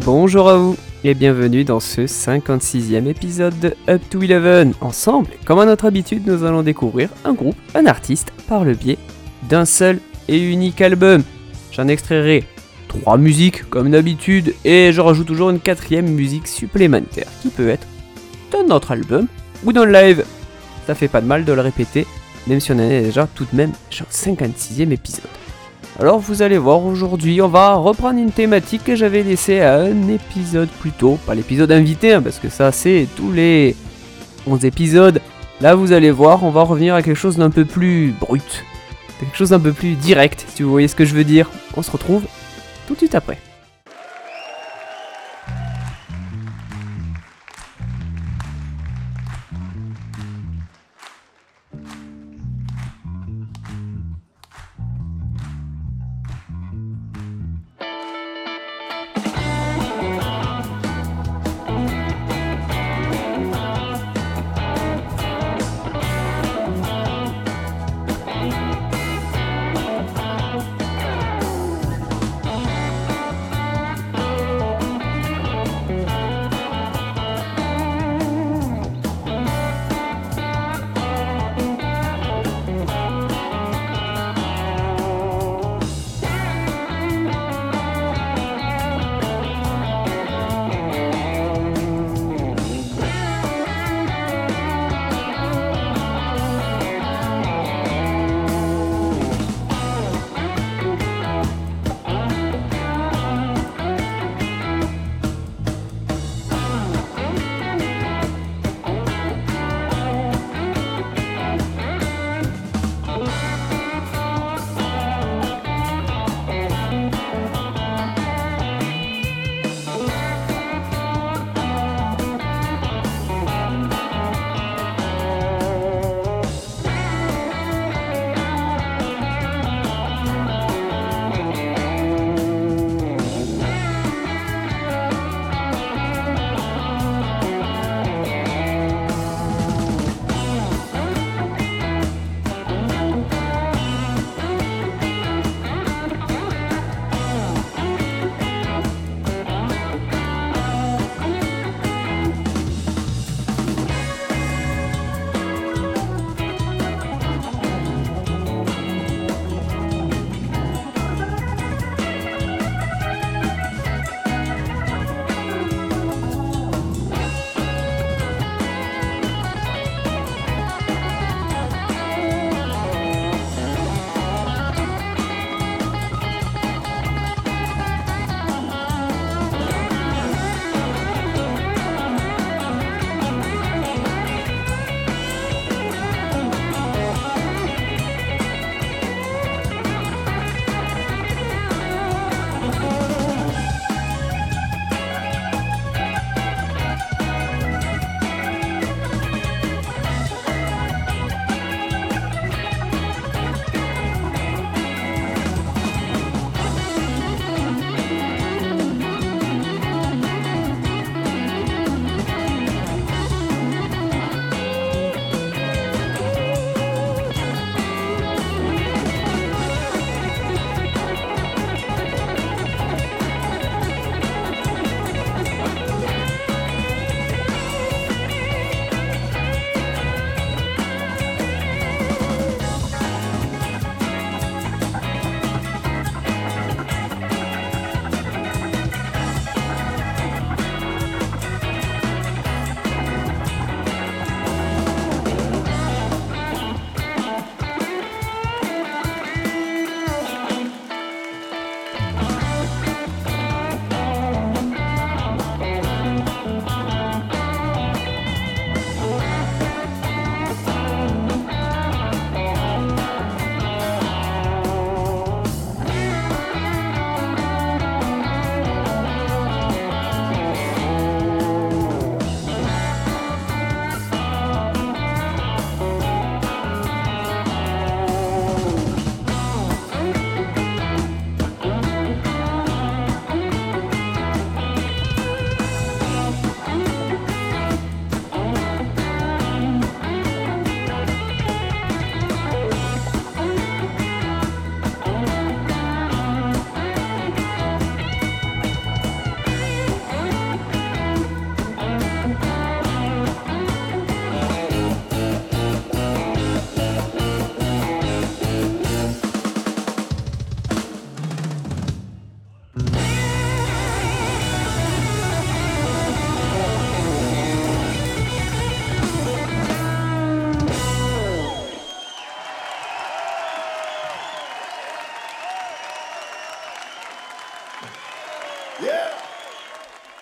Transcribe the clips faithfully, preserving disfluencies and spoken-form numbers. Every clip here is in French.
Bonjour à vous et bienvenue dans ce cinquante-sixième épisode de Up to Eleven. Ensemble, comme à notre habitude, nous allons découvrir un groupe, un artiste, par le biais d'un seul et unique album. J'en extrairai trois musiques comme d'habitude et je rajoute toujours une quatrième musique supplémentaire qui peut être d'un autre album ou d'un live. Ça fait pas de mal de le répéter, même si on en est déjà tout de même au cinquante-sixième épisode. Alors vous allez voir, aujourd'hui on va reprendre une thématique que j'avais laissée à un épisode plus tôt, pas l'épisode invité hein, parce que ça c'est tous les onze épisodes. Là vous allez voir, on va revenir à quelque chose d'un peu plus brut, quelque chose d'un peu plus direct si vous voyez ce que je veux dire. On se retrouve tout de suite après.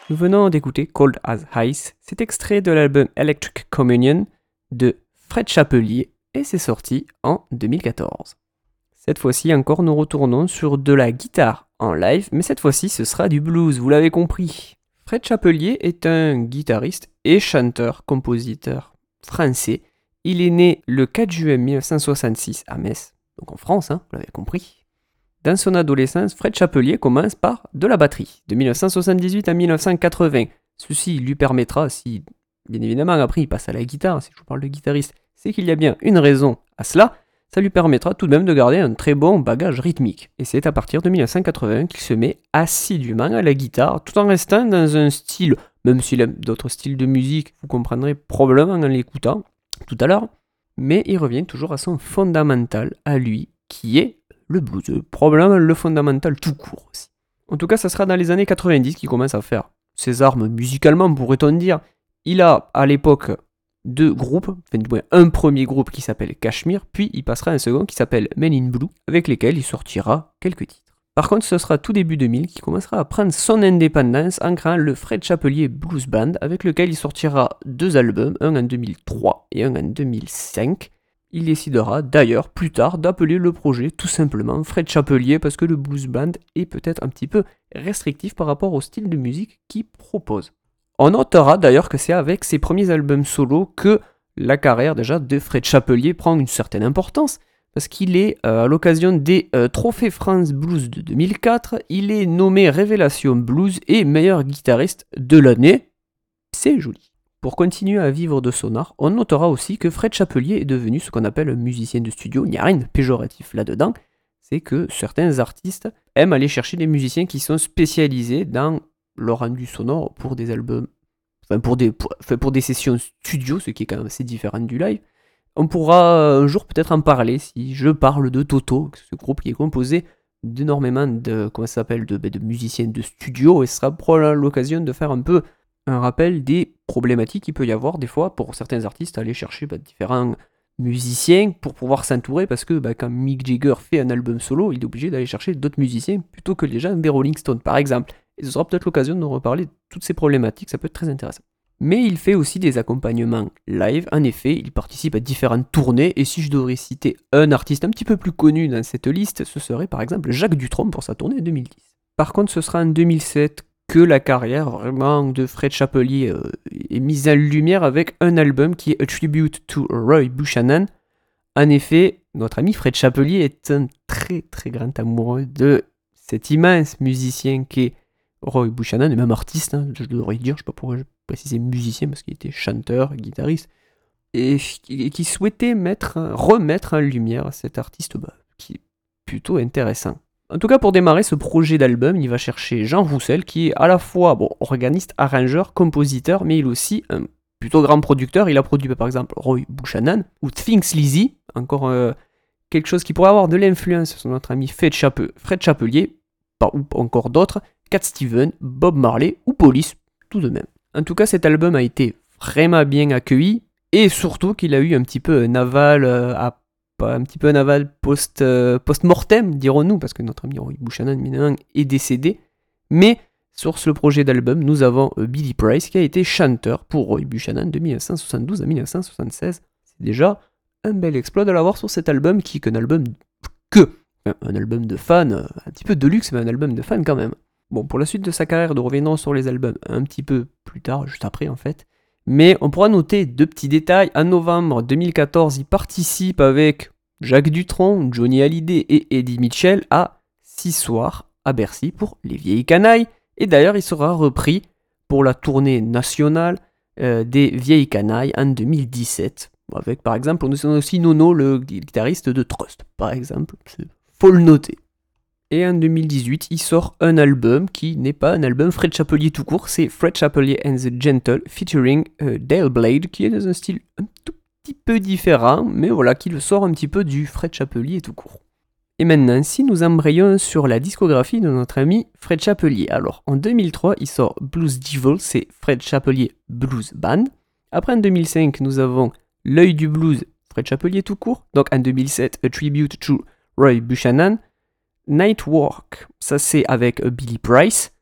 Nous venons d'écouter Cold as Ice, c'est extrait de l'album Electric Communion de Fred Chapelier et c'est sorti en deux mille quatorze. Cette fois-ci encore, nous retournons sur de la guitare en live, mais cette fois-ci ce sera du blues, vous l'avez compris. Fred Chapelier est un guitariste et chanteur-compositeur français. Il est né le quatre juin mille neuf cent soixante-six à Metz, donc en France, hein, vous l'avez compris. Dans son adolescence, Fred Chapelier commence par de la batterie, de mille neuf cent soixante-dix-huit à mille neuf cent quatre-vingts. Ceci lui permettra, si bien évidemment après il passe à la guitare, si je vous parle de guitariste, c'est qu'il y a bien une raison à cela, ça lui permettra tout de même de garder un très bon bagage rythmique. Et c'est à partir de mille neuf cent quatre-vingts qu'il se met assidûment à la guitare, tout en restant dans un style, même s'il aime d'autres styles de musique, vous comprendrez probablement en l'écoutant tout à l'heure, mais il revient toujours à son fondamental, à lui, qui est le blues, probablement le fondamental tout court aussi. En tout cas, ça sera dans les années quatre-vingt-dix qu'il commence à faire ses armes musicalement, pourrait-on dire. Il a à l'époque deux groupes, enfin du moins un premier groupe qui s'appelle Cashmere, puis il passera un second qui s'appelle Men in Blue, avec lesquels il sortira quelques titres. Par contre, ce sera tout début deux mille qu'il commencera à prendre son indépendance en créant le Fred Chapelier Blues Band, avec lequel il sortira deux albums, un en deux mille trois et un en deux mille cinq. Il décidera d'ailleurs plus tard d'appeler le projet tout simplement Fred Chapelier parce que le blues band est peut-être un petit peu restrictif par rapport au style de musique qu'il propose. On notera d'ailleurs que c'est avec ses premiers albums solo que la carrière déjà de Fred Chapelier prend une certaine importance parce qu'il est euh, à l'occasion des euh, Trophées France Blues de deux mille quatre, il est nommé Révélation Blues et meilleur guitariste de l'année. C'est joli. Pour continuer à vivre de son art, on notera aussi que Fred Chapelier est devenu ce qu'on appelle un musicien de studio. Il n'y a rien de péjoratif là-dedans. C'est que certains artistes aiment aller chercher des musiciens qui sont spécialisés dans le rendu sonore pour des albums, enfin pour des, pour, enfin pour des sessions studio, ce qui est quand même assez différent du live. On pourra un jour peut-être en parler si je parle de Toto, ce groupe qui est composé d'énormément de, comment ça s'appelle, de, de musiciens de studio, et ce sera probablement l'occasion de faire un peu un rappel des problématiques qu'il peut y avoir des fois pour certains artistes à aller chercher bah, différents musiciens pour pouvoir s'entourer parce que bah, quand Mick Jagger fait un album solo, il est obligé d'aller chercher d'autres musiciens plutôt que les gens des Rolling Stones par exemple. Et ce sera peut-être l'occasion de reparler de toutes ces problématiques, ça peut être très intéressant. Mais il fait aussi des accompagnements live, en effet, il participe à différentes tournées, et si je devrais citer un artiste un petit peu plus connu dans cette liste, ce serait par exemple Jacques Dutronc pour sa tournée deux mille dix. Par contre, ce sera en deux mille sept que la carrière vraiment de Fred Chapelier euh, est mise en lumière avec un album qui est A Tribute to Roy Buchanan. En effet, notre ami Fred Chapelier est un très très grand amoureux de cet immense musicien qu'est Roy Buchanan, et même artiste, hein, je devrais dire, je ne sais pas pourquoi je précisais musicien, parce qu'il était chanteur, guitariste, et, et qui souhaitait mettre, remettre en lumière cet artiste bah, qui est plutôt intéressant. En tout cas, pour démarrer ce projet d'album, il va chercher Jean Roussel, qui est à la fois bon, organiste, arrangeur, compositeur, mais il est aussi un plutôt grand producteur. Il a produit par exemple Roy Buchanan ou Sphinx Lizzy, encore euh, quelque chose qui pourrait avoir de l'influence sur notre ami Fred, Chape- Fred Chapelier, pas, ou encore d'autres, Cat Stevens, Bob Marley ou Police, tout de même. En tout cas, cet album a été vraiment bien accueilli, et surtout qu'il a eu un petit peu un aval euh, à un petit peu un aval post, euh, post-mortem, dirons-nous, parce que notre ami Roy Buchanan maintenant est décédé. Mais sur ce projet d'album, nous avons euh, Billy Price qui a été chanteur pour Roy Buchanan de mille neuf cent soixante-douze à mille neuf cent soixante-seize. C'est déjà un bel exploit de l'avoir sur cet album qui est un album que, enfin, un album de fan, euh, un petit peu de luxe, mais un album de fan quand même. Bon, pour la suite de sa carrière, nous reviendrons sur les albums un petit peu plus tard, juste après en fait. Mais on pourra noter deux petits détails. En novembre deux mille quatorze, il participe avec Jacques Dutronc, Johnny Hallyday et Eddie Mitchell à six soirs à Bercy pour Les Vieilles Canailles. Et d'ailleurs, il sera repris pour la tournée nationale euh, des Vieilles Canailles en deux mille dix-sept. Avec par exemple, on a aussi Nono, le guitariste de Trust, par exemple. Faut le noter. Et en deux mille dix-huit, il sort un album qui n'est pas un album Fred Chapelier tout court, c'est Fred Chapelier and the Gentle featuring uh, Dale Blade, qui est dans un style un tout petit peu différent, mais voilà, qui le sort un petit peu du Fred Chapelier tout court. Et maintenant, si nous embrayons sur la discographie de notre ami Fred Chapelier. Alors, en deux mille trois, il sort Blues Devil, c'est Fred Chapelier Blues Band. Après, en deux mille cinq, nous avons L'œil du blues, Fred Chapelier tout court. Donc, en deux mille sept, A Tribute to Roy Buchanan. Nightwork, ça c'est avec Billy Price.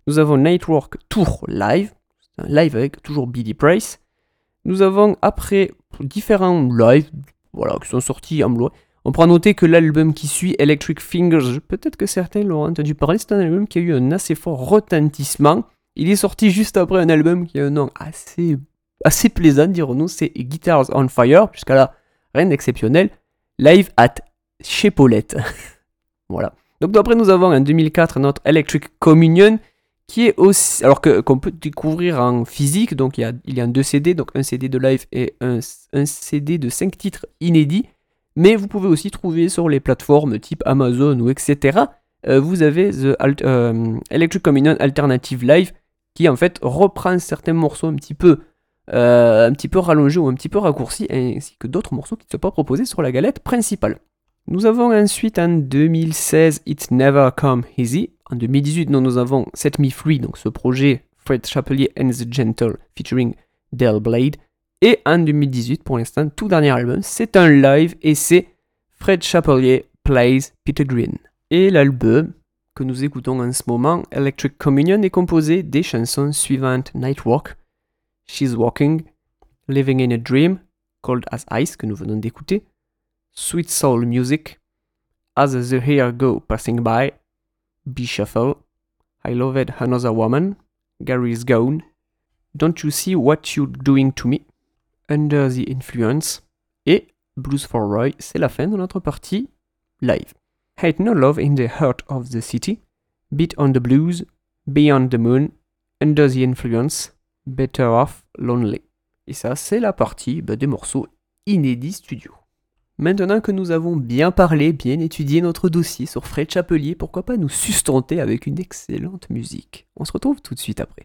Nous avons Nightwork Tour Live, c'est un live avec toujours Billy Price. Nous avons après différents lives voilà, qui sont sortis en Blu-ray. On pourra noter que l'album qui suit, Electric Fingers, peut-être que certains l'auront entendu parler, c'est un album qui a eu un assez fort retentissement. Il est sorti juste après un album qui a un nom assez, assez plaisant, dirons-nous, c'est Guitars on Fire, jusqu'à là, rien d'exceptionnel. Live at chez Paulette. Voilà. Donc après nous avons en deux mille quatre notre Electric Communion, qui est aussi, alors que, qu'on peut découvrir en physique, donc il y a, il y a un deux C D, donc un C D de live et un, un C D de cinq titres inédits, mais vous pouvez aussi trouver sur les plateformes type Amazon ou et cetera. Euh, vous avez The Alt- euh, Electric Communion Alternative Live, qui en fait reprend certains morceaux un petit peu, euh, un petit peu rallongés ou un petit peu raccourcis, ainsi que d'autres morceaux qui ne sont pas proposés sur la galette principale. Nous avons ensuite en deux mille seize It's Never Come Easy. En deux mille dix-huit, nous, nous avons Set Me Free, donc ce projet Fred Chapelier and the Gentle featuring Del Blade. Et en deux mille dix-huit, pour l'instant, tout dernier album, c'est un live et c'est Fred Chapelier Plays Peter Green. Et l'album que nous écoutons en ce moment, Electric Communion, est composé des chansons suivantes: Nightwork, She's Walking, Living in a Dream, Cold as Ice, que nous venons d'écouter, Sweet Soul Music, As the Year Go Passing By, Be Shuffle, I Loved Another Woman, Gary's Gone, Don't You See What You're Doing to Me, Under the Influence, et Blues for Roy. C'est la fin de notre partie live. Hate No Love in the Heart of the City, Beat on the Blues, Beyond the Moon, Under the Influence, Better Off Lonely. Et ça, c'est la partie bah, des morceaux inédits studio. Maintenant que nous avons bien parlé, bien étudié notre dossier sur Fred Chapelier, pourquoi pas nous sustenter avec une excellente musique. On se retrouve tout de suite après.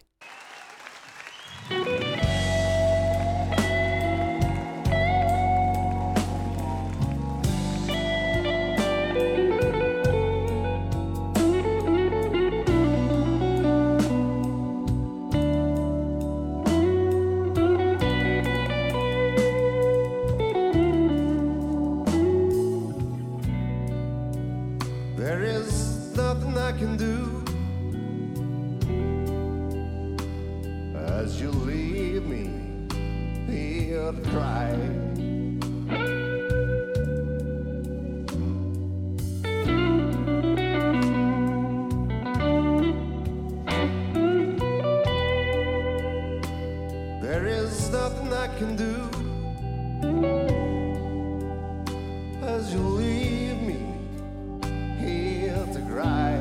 Can do as you leave me here to cry. There is nothing I can do as you leave me here to cry.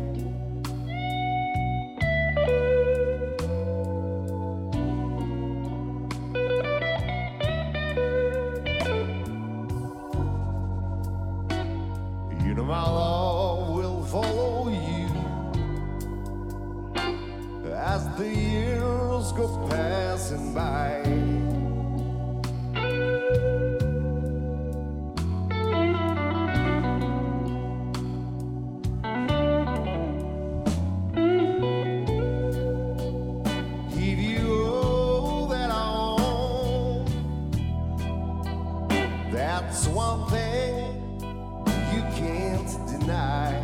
My love will follow you as the years go passing by. Give you all that I own. That's one thing you can't deny.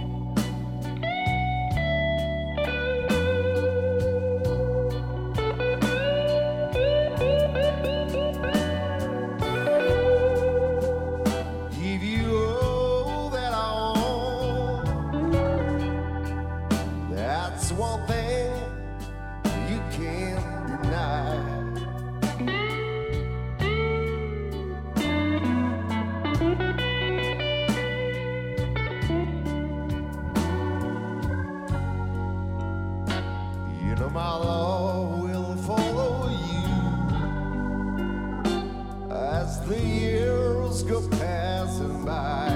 Give you all that I own. That's one thing you can't deny. My love will follow you as the years go passing by.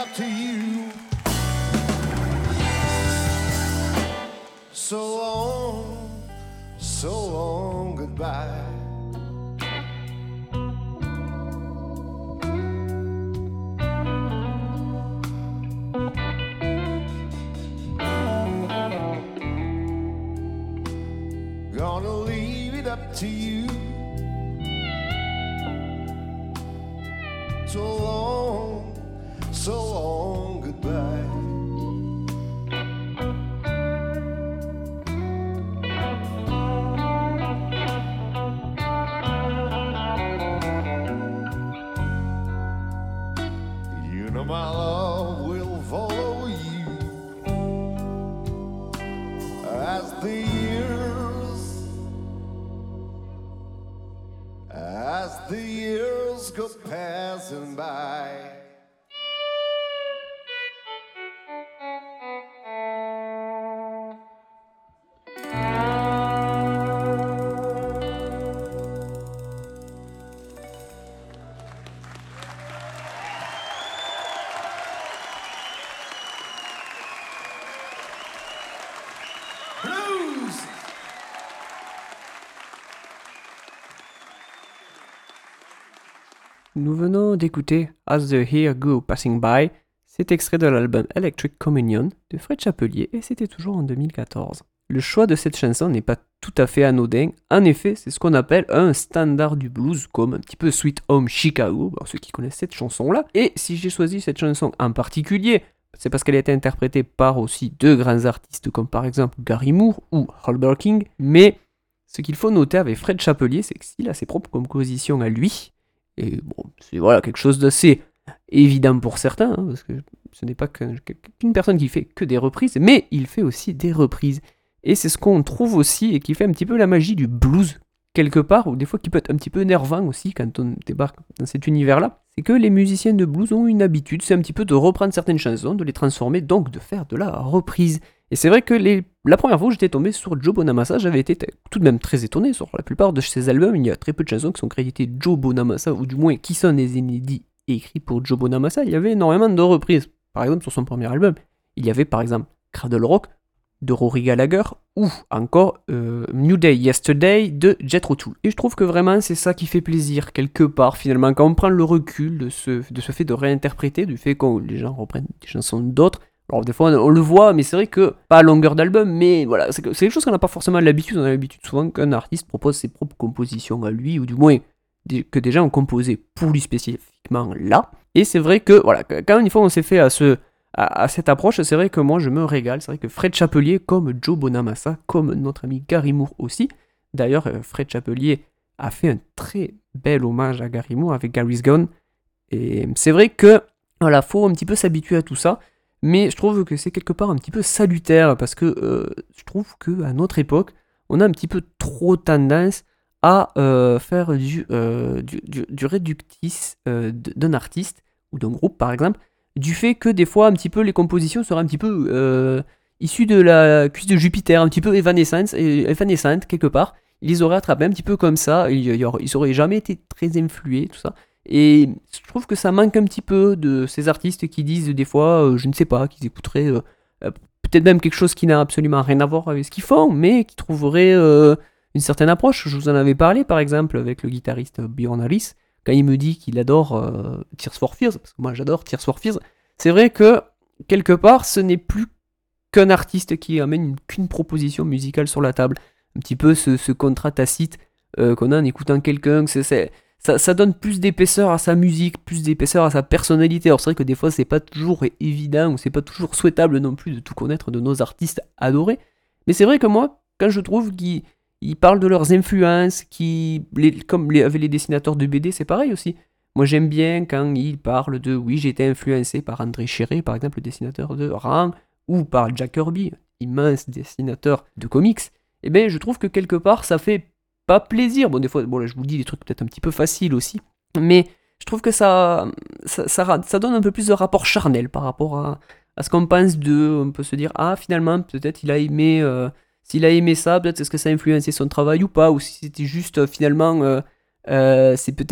up to you. So long, so long, goodbye. Gonna leave it up to you. So long, so long, goodbye. You know my love will follow you as the years, as the years go passing by. Blues! Nous venons d'écouter As the Year Go Passing By, c'est extrait de l'album Electric Communion de Fred Chapelier et c'était toujours en deux mille quatorze. Le choix de cette chanson n'est pas tout à fait anodin, en effet c'est ce qu'on appelle un standard du blues, comme un petit peu Sweet Home Chicago, pour ceux qui connaissent cette chanson-là. Et si j'ai choisi cette chanson en particulier, c'est parce qu'elle a été interprétée par aussi deux grands artistes comme par exemple Gary Moore ou Albert King, mais ce qu'il faut noter avec Fred Chapelier, c'est qu'il a ses propres compositions à lui, et bon, c'est voilà, quelque chose d'assez évident pour certains, hein, parce que ce n'est pas qu'un- qu'une personne qui fait que des reprises, mais il fait aussi des reprises. Et c'est ce qu'on trouve aussi, et qui fait un petit peu la magie du blues, quelque part, ou des fois qui peut être un petit peu énervant aussi quand on débarque dans cet univers-là, c'est que les musiciens de blues ont une habitude, c'est un petit peu de reprendre certaines chansons, de les transformer, donc de faire de la reprise. Et c'est vrai que les... la première fois où j'étais tombé sur Joe Bonamassa, j'avais été t- tout de même très étonné. Sur la plupart de ses albums, il y a très peu de chansons qui sont créditées Joe Bonamassa, ou du moins qui sont des inédits écrits pour Joe Bonamassa. Il y avait énormément de reprises. Par exemple, sur son premier album, il y avait par exemple Cradle Rock de Rory Gallagher, ou encore euh, New Day Yesterday de Jethro Tull. Et je trouve que vraiment c'est ça qui fait plaisir, quelque part, finalement, quand on prend le recul de ce, de ce fait de réinterpréter, du fait que les gens reprennent des chansons d'autres. Alors des fois on, on le voit, mais c'est vrai que, pas à longueur d'album, mais voilà, c'est, que- c'est quelque chose qu'on n'a pas forcément l'habitude. On a l'habitude souvent qu'un artiste propose ses propres compositions à lui, ou du moins des- que des gens ont composé pour lui spécifiquement là. Et c'est vrai que, voilà, que- quand une fois on s'est fait à, ce, à, à cette approche, c'est vrai que moi je me régale. C'est vrai que Fred Chapelier, comme Joe Bonamassa, comme notre ami Gary Moore aussi. D'ailleurs, euh, Fred Chapelier a fait un très bel hommage à Gary Moore avec Gary's Gone. Et c'est vrai que, voilà, faut un petit peu s'habituer à tout ça. Mais je trouve que c'est quelque part un petit peu salutaire, parce que euh, je trouve qu'à notre époque, on a un petit peu trop tendance à euh, faire du, euh, du, du, du réductis euh, d- d'un artiste, ou d'un groupe par exemple, du fait que des fois un petit peu les compositions seraient un petit peu euh, issues de la cuisse de Jupiter, un petit peu évanescentes, et- évanescentes quelque part. Ils les auraient attrapés un petit peu comme ça, ils, ils auraient- ils auraient jamais été très influés, tout ça. Et je trouve que ça manque un petit peu de ces artistes qui disent des fois, euh, je ne sais pas, qu'ils écouteraient euh, euh, peut-être même quelque chose qui n'a absolument rien à voir avec ce qu'ils font, mais qui trouveraient euh, une certaine approche. Je vous en avais parlé par exemple avec le guitariste Bjorn Harris, quand il me dit qu'il adore euh, Tears for Fears, parce que moi j'adore Tears for Fears. C'est vrai que quelque part ce n'est plus qu'un artiste qui amène une- qu'une proposition musicale sur la table. Un petit peu ce, ce contrat tacite euh, qu'on a en écoutant quelqu'un, c'est, c'est- ça, ça donne plus d'épaisseur à sa musique, plus d'épaisseur à sa personnalité. Alors c'est vrai que des fois c'est pas toujours évident ou c'est pas toujours souhaitable non plus de tout connaître de nos artistes adorés. Mais c'est vrai que moi, quand je trouve qu'ils ils parlent de leurs influences, qui, les, comme les, avec les dessinateurs de B D, c'est pareil aussi. Moi j'aime bien quand ils parlent de oui, j'ai été influencé par André Chéret, par exemple le dessinateur de Rang, ou par Jack Kirby, immense dessinateur de comics. Et bien je trouve que quelque part ça fait pas plaisir. Bon, des fois, bon, là, je vous dis des trucs peut-être un petit peu faciles aussi, mais je trouve que ça, ça, ça, ra- ça donne un peu plus de rapport charnel par rapport à, à ce qu'on pense d'eux. On peut se dire, ah, finalement, peut-être il a aimé, euh, s'il a aimé ça, peut-être est-ce que ça a influencé son travail ou pas, ou si c'était juste, euh, finalement, euh, euh, c'est peut-être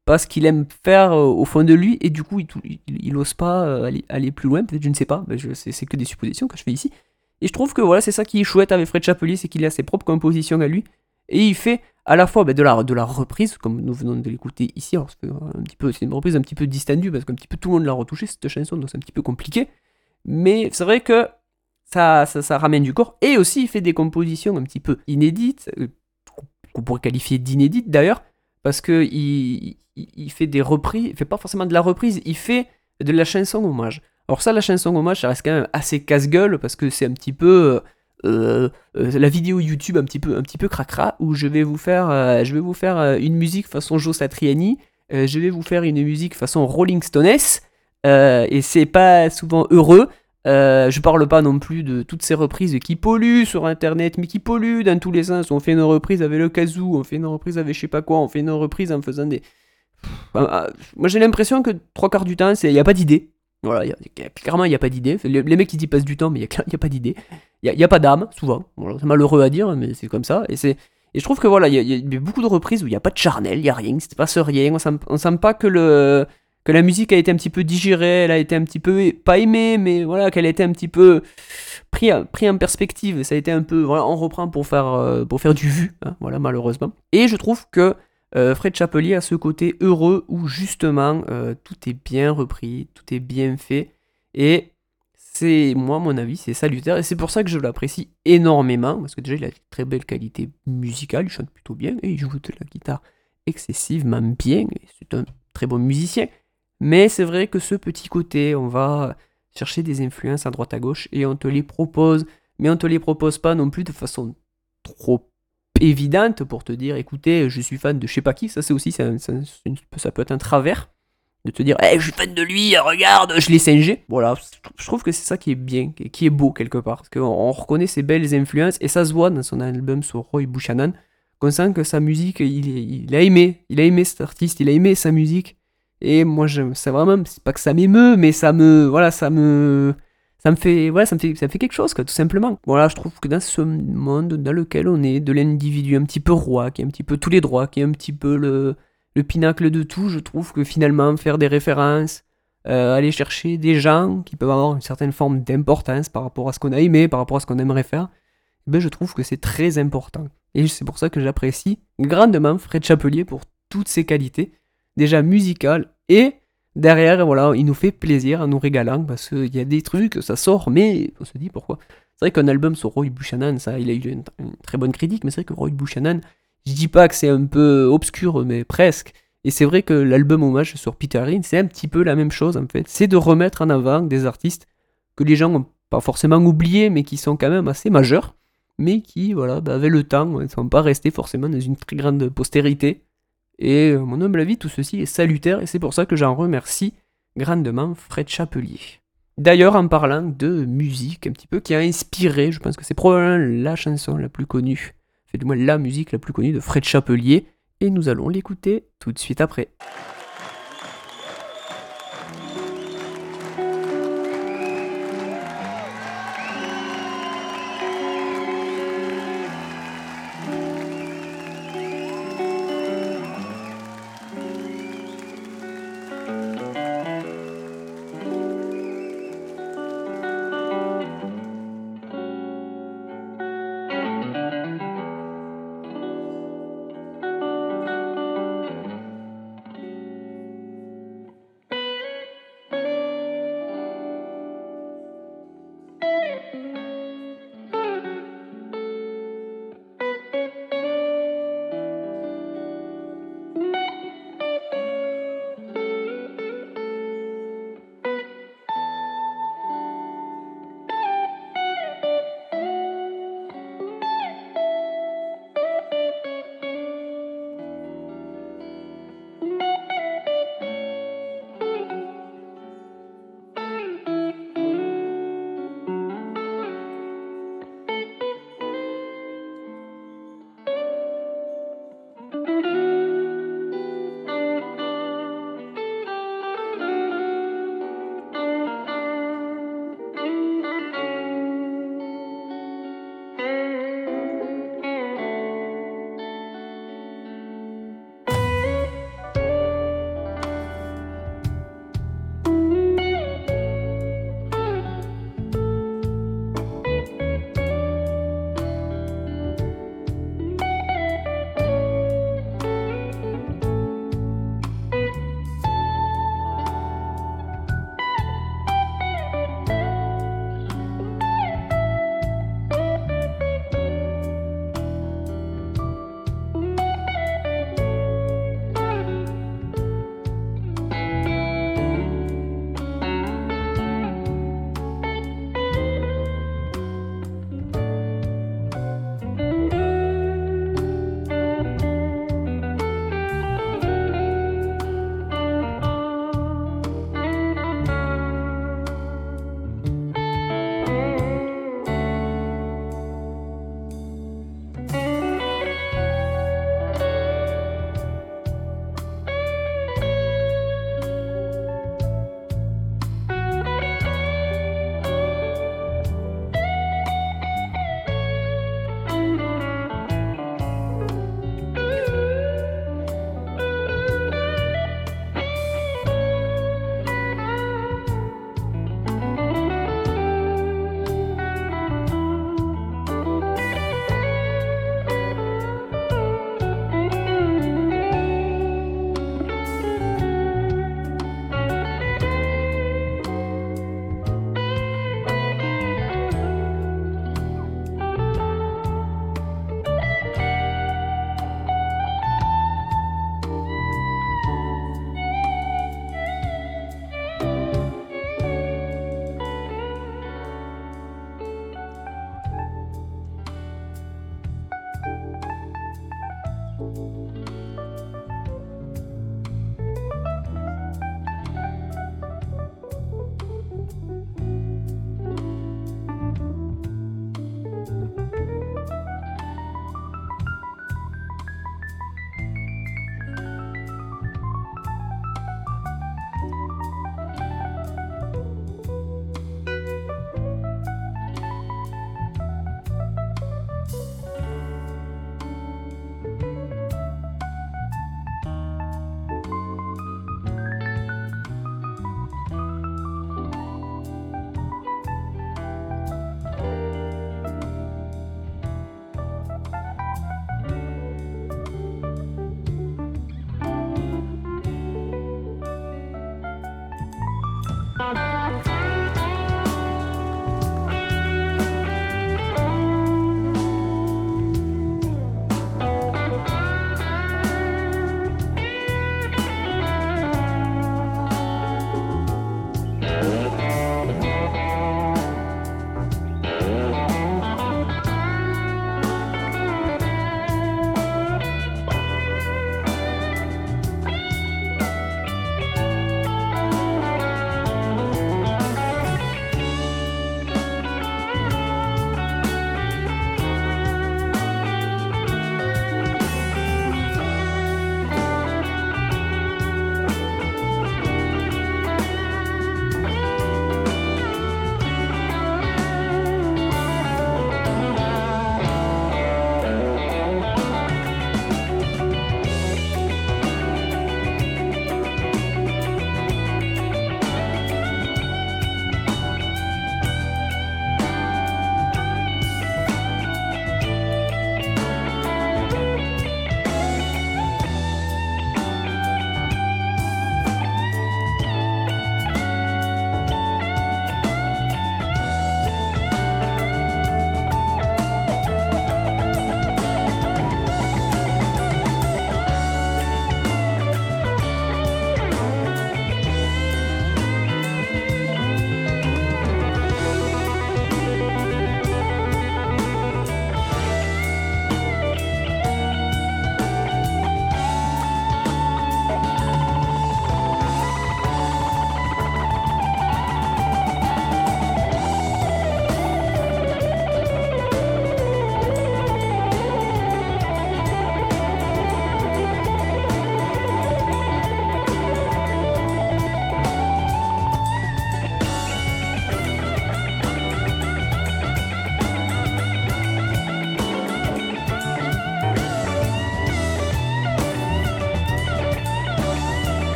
pas ce qu'il aime faire euh, au fond de lui, et du coup, il, tou- il, il ose pas euh, aller, aller plus loin, peut-être, je ne sais pas, ben, je- c'est, c'est que des suppositions que je fais ici. Et je trouve que voilà, c'est ça qui est chouette avec Fred Chapelier, c'est qu'il a ses propres compositions à lui, et il fait à la fois ben, de, la, de la reprise, comme nous venons de l'écouter ici, alors c'est, un petit peu, c'est une reprise un petit peu distendue, parce qu'un petit peu tout le monde l'a retouché, cette chanson, donc c'est un petit peu compliqué, mais c'est vrai que ça, ça, ça ramène du corps, et aussi il fait des compositions un petit peu inédites, euh, qu'on pourrait qualifier d'inédites d'ailleurs, parce que il, il, il fait des reprises, il fait pas forcément de la reprise, il fait de la chanson hommage. Alors ça, la chanson hommage, ça reste quand même assez casse-gueule, parce que c'est un petit peu euh, euh, la vidéo YouTube un petit peu, un petit peu cracra, où je vais vous faire, euh, je vais vous faire euh, une musique façon Joe Satriani, euh, je vais vous faire une musique façon Rolling Stones, euh, et c'est pas souvent heureux. Euh, je parle pas non plus de toutes ces reprises qui polluent sur internet, mais qui polluent dans tous les sens. On fait une reprise avec le kazoo, on fait une reprise avec je sais pas quoi, on fait une reprise en faisant des. Enfin, ah, moi j'ai l'impression que trois quarts du temps, il n'y a pas d'idée. Voilà, y a, y a, clairement il n'y a pas d'idée. Les, les mecs ils y passent du temps, mais il n'y a, y a pas d'idée. Il n'y a, a pas d'âme, souvent. Voilà, c'est malheureux à dire, mais c'est comme ça. Et, c'est, et je trouve que voilà, il y, y, a beaucoup de reprises où il n'y a pas de charnel, il n'y a rien, c'est pas ce rien. On sent, on sent pas que le que la musique a été un petit peu digérée, elle a été un petit peu, pas aimée, mais voilà, qu'elle a été un petit peu pris, pris en perspective. Ça a été un peu, voilà, on reprend pour faire, euh, pour faire du vu, hein, voilà, malheureusement. Et je trouve que euh, Fred Chapelier a ce côté heureux où justement euh, tout est bien repris, tout est bien fait. Et c'est, moi, à mon avis, c'est salutaire. Et c'est pour ça que je l'apprécie énormément, parce que déjà, il a une très belle qualité musicale, il chante plutôt bien, et il joue de la guitare excessivement bien, et c'est un très bon musicien. Mais c'est vrai que ce petit côté, on va chercher des influences à droite à gauche et on te les propose, mais on te les propose pas non plus de façon trop évidente pour te dire écoutez, je suis fan de je sais pas qui, ça c'est aussi, ça, ça, ça peut être un travers de te dire hey, je suis fan de lui, regarde, je l'ai singé. Voilà, je trouve que c'est ça qui est bien, qui est beau quelque part, parce qu'on on reconnaît ses belles influences et ça se voit dans son album sur Roy Buchanan, qu'on sent que sa musique, il, il a aimé, il a aimé cet artiste, il a aimé sa musique. Et moi, je, c'est vraiment, c'est pas que ça m'émeut, mais ça me, voilà, ça me, ça me fait, voilà, ça me fait, ça me fait quelque chose, quoi, tout simplement. Voilà, je trouve que dans ce monde dans lequel on est, de l'individu un petit peu roi, qui a un petit peu tous les droits, qui est un petit peu le, le pinacle de tout, je trouve que finalement, faire des références, euh, aller chercher des gens qui peuvent avoir une certaine forme d'importance par rapport à ce qu'on a aimé, par rapport à ce qu'on aimerait faire, ben, je trouve que c'est très important. Et c'est pour ça que j'apprécie grandement Fred Chapelier pour toutes ses qualités, déjà musicales, et derrière, voilà, il nous fait plaisir en nous régalant, parce qu'il y a des trucs, ça sort, mais on se dit pourquoi. C'est vrai qu'un album sur Roy Buchanan, ça, il a eu une, une très bonne critique, mais c'est vrai que Roy Buchanan, je dis pas que c'est un peu obscur, mais presque. Et c'est vrai que l'album hommage sur Peter Green, c'est un petit peu la même chose en fait. C'est de remettre en avant des artistes que les gens n'ont pas forcément oubliés, mais qui sont quand même assez majeurs, mais qui, voilà, bah, avec le temps, ne sont pas restés forcément dans une très grande postérité. Et euh, mon humble avis, tout ceci est salutaire, et c'est pour ça que j'en remercie grandement Fred Chapelier. D'ailleurs, en parlant de musique, un petit peu, qui a inspiré, je pense que c'est probablement la chanson la plus connue, fait du moins la musique la plus connue de Fred Chapelier, et nous allons l'écouter tout de suite après.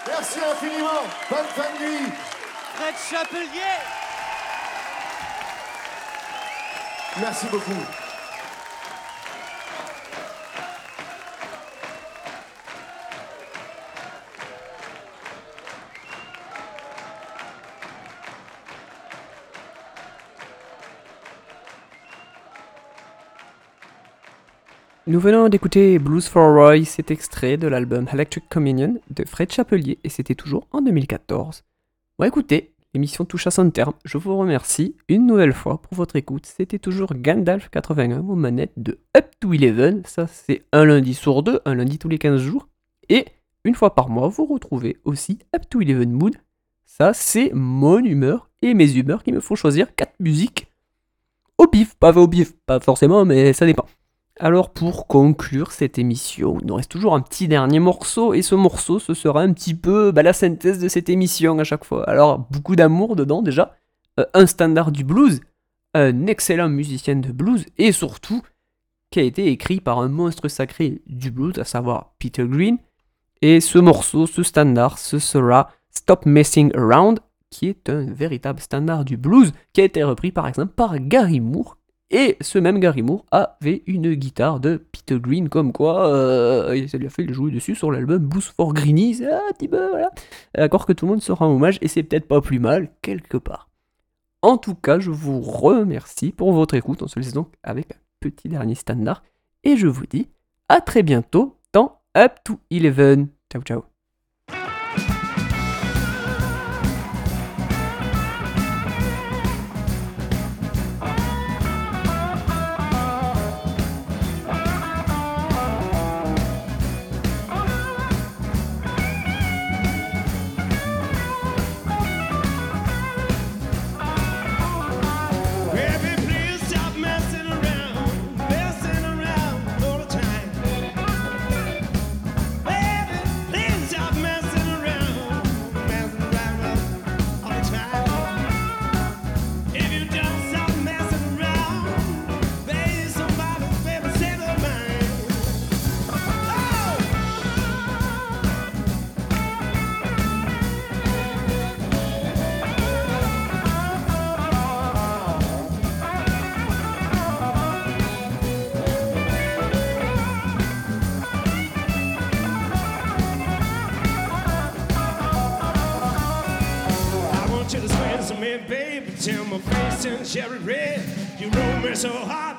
Merci infiniment. Bonne fin de nuit. Fred Chapelier. Merci beaucoup. Nous venons d'écouter Blues for Roy, cet extrait de l'album Electric Communion de Fred Chapelier, et c'était toujours en deux mille quatorze. Bon écoutez, l'émission touche à son terme, je vous remercie une nouvelle fois pour votre écoute, c'était toujours Gandalf quatre-vingt-un aux manettes de Up to Eleven, ça c'est un lundi sur deux, un lundi tous les quinze jours, et une fois par mois vous retrouvez aussi Up to Eleven Mood, ça c'est mon humeur et mes humeurs qui me font choisir quatre musiques au pif, pas au pif, pas forcément mais ça dépend. Alors pour conclure cette émission, il nous reste toujours un petit dernier morceau, et ce morceau, ce sera un petit peu bah, la synthèse de cette émission à chaque fois. Alors beaucoup d'amour dedans déjà, euh, un standard du blues, un excellent musicien de blues, et surtout, qui a été écrit par un monstre sacré du blues, à savoir Peter Green. Et ce morceau, ce standard, ce sera Stop Messing Around, qui est un véritable standard du blues, qui a été repris par exemple par Gary Moore. Et ce même Gary Moore avait une guitare de Peter Green, comme quoi euh, ça lui a fait le jouer dessus sur l'album Blues for Greenies, ah, un petit peu, voilà. D'accord que tout le monde se rend hommage, et c'est peut-être pas plus mal, quelque part. En tout cas, je vous remercie pour votre écoute, on se laisse donc avec un petit dernier standard, et je vous dis à très bientôt dans Up to Eleven. Ciao, ciao. Baby, please stop messing around, messing around all the time. Baby, please stop messing around, messing around all the time. If you don't stop messing around, baby, somebody, baby, say their mind. Oh! I want you to spend some in, baby, till my face turns cherry red. You roll me so hard,